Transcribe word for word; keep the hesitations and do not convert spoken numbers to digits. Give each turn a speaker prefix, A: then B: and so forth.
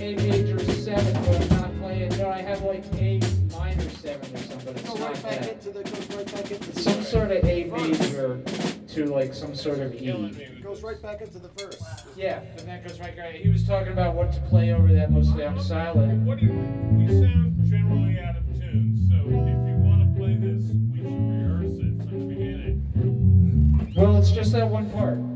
A: A major seven, but I'm not playing. No, I have like A minor seven or something. It's
B: Go
A: not
B: right back
A: that.
B: into the, goes right back into the
A: Some
B: first.
A: sort of A major to like some sort of
C: Killing
A: E.
C: me with
B: Goes
C: this.
B: right back into the first.
A: Yeah, but that goes right. Right. He was talking about what to play over that mostly on silent.
C: What do you, we sound generally out of tune, so if you want to play this, we should rehearse it from the beginning.
A: Well, it's just that one part.